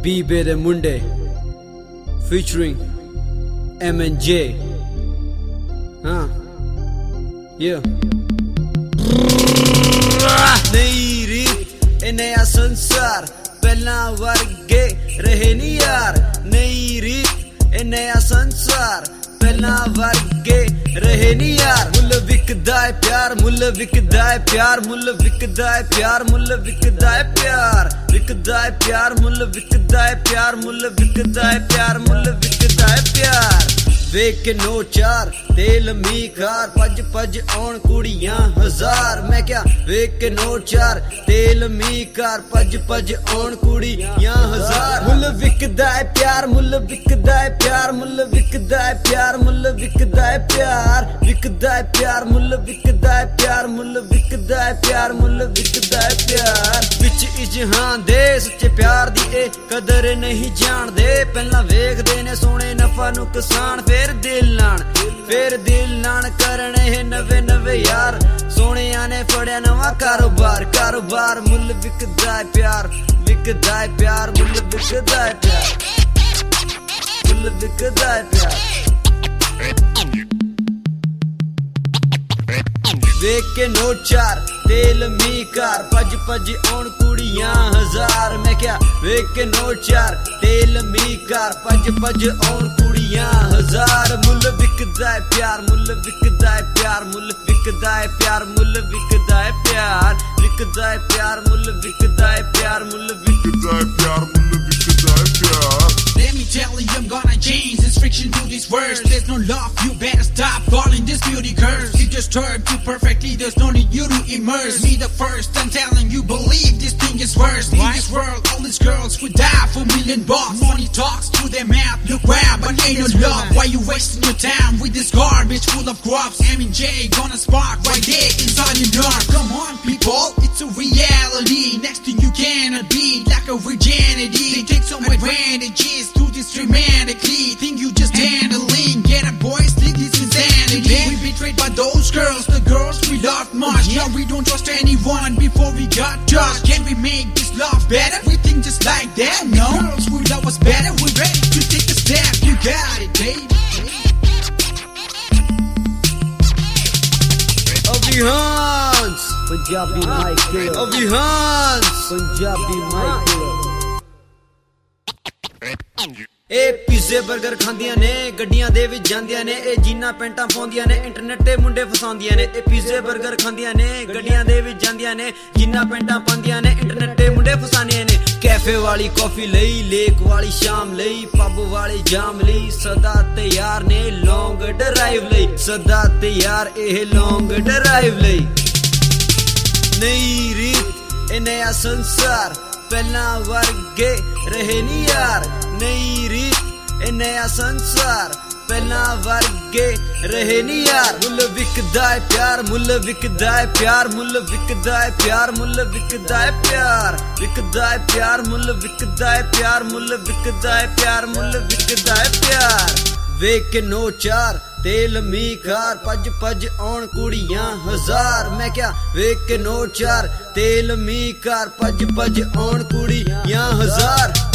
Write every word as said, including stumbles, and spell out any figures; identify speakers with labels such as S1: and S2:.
S1: Bebe the Munde featuring M and J. Huh? Yeah. नई रीत ए नया संसार पहला वर्गे रहे नी यार नई रीत ए नया संसार पहला वर्गे रहे नी यार मुल्ल विकदा है प्यार मुल्ल विकदा है प्यार मुल्ल विकदा है प्यार मुल्ल विकदा है प्यार विकदा है प्यार मुल्ल विकदा है प्यार मुल्ल विकदा है प्यार मुल्ल विकदा है प्यार वेख के नो चार तेल मी कार पज पज आउण कुड़ियां हजार मैं क्या वेख के नो चार तेल मी कार पज पज आउण कुड़ियां हजार मुल्ल विकदा है प्यार मुल्ल विकदा है प्यार मुल्ल विकदा है प्यार मुल्ल विकदा है प्यार विकदा है प्यार मुल्ल विकदा है प्यार मुल्ल विकदा है प्यार मुल्ल विकदा है प्यार विच इजहान दे सच्चे प्यार दी ए कदर नहीं जानदे पहला वेखदे ने सोने नफा नुकसान फिर दिल नान फिर दिल नान करने है नवे नवे यार सोने ने फड़िया नवा कारोबार कारोबार मुल्ल विकदा है प्यार विकदा है प्यार मुल्ल विकदा है प्यार मुल्ल विकदा है प्यार वेख के नो चार तेल मी कार पज पज आउण कुड़ियां हजार मैं क्या वेख के नो चार तेल मी कार पज पज आउण कुड़ियां हजार मुल्ल विकदा है प्यार मुल्ल विकदा है प्यार मुल्ल विकदा है प्यार मुल्ल विकदा है प्यार विकदा है प्यार मुल्ल विकदा है प्यार मुल्ल विकदा है प्यार मुल्ल विकदा है प्यार
S2: Let me tell you, I'm gonna change this friction to this verse. There's no love, you better stop calling this beauty curse. You disturbed you perfectly, there's no need you to immerse me the first. I'm telling you, believe this thing is worse. In this world, all these girls would die for a million bucks. Money talks to their mouth, look where, but ain't no love. Why you wasting your time with this garbage full of crops? M and J gonna spark right there inside your nerve. Come on, people, it's a reality. Next thing you cannot be like a virginity. They take some advantages to this dramatically. Think you just handling. Get up, boys, think this insanity. We betrayed by those girls, the girls we loved much. Now we don't trust anyone before we got trust. Can we make this love better? We think just like that, no. Girls we love us better. We're ready to take a step. You got it, baby.
S1: Abhihans Punjabi Michael Abhihans Punjabi Michael ए पिज़्ज़े burger खांदियां ने गड्डियां दे विच जांदियां ने ए जीना पैंटां पाउंदियां ने internet ते मुंडे फसांदियां ने ए पिज़्ज़े बर्गर खांदियां ने गड्डियां दे विच जांदियां ने जीना पैंटां पाउंदियां ने इंटरनेट ते मुंडे फसानियां ने कैफे वाली कॉफी लई लेक वाली शाम लई पब वाले जाम लई सदा तैयार ने लॉन्ग ड्राइव लई सदा तैयार ए लॉन्ग ड्राइव लई नई रीत ए नया संसार पहला वर्गे रहे नी यार नई रीत ए नया संसार पहला वर्गे रहे नी यार मुल्ल विकदा है प्यार मुल्ल विकदा है प्यार मुल्ल विकदा है प्यार मुल्ल विकदा है प्यार विकदा है प्यार मुल्ल विकदा है प्यार मुल्ल विकदा है प्यार मुल्ल विकदा है प्यार वेख के नो चार तेल मी कार पज पज आउण कुड़ियां हजार मैं क्या वेख के नो चार तेल मी कार पज पज आउण कुड़ियां हजार